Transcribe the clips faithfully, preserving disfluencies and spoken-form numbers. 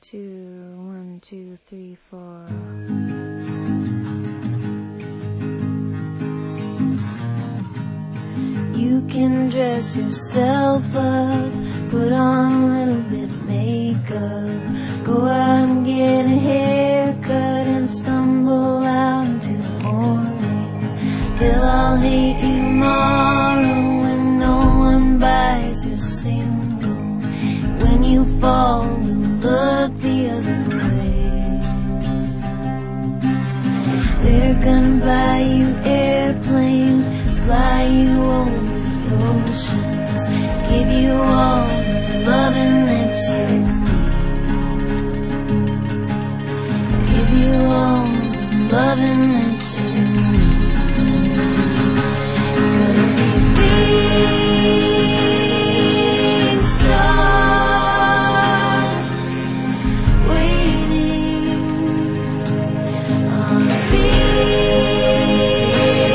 two, one, two, three, four. You can dress yourself up, put on a little bit of makeup, go out and get a haircut and stumble out into the morning. They'll all hate you tomorrow when no one buys your single. When you fall, we'll look the other way. They're gonna buy you airplanes, fly you over the oceans, give you all the loving that you need, give you all the loving that you need. Gonna be a big star waiting on a big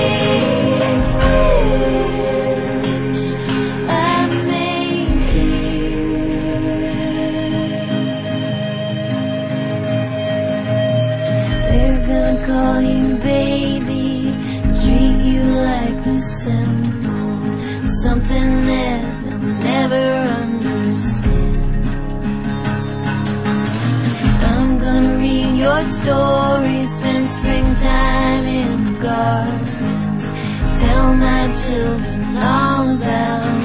call you baby, treat you like a symbol, something that they'll never understand. I'm gonna read your stories, spend springtime in the gardens, tell my children all about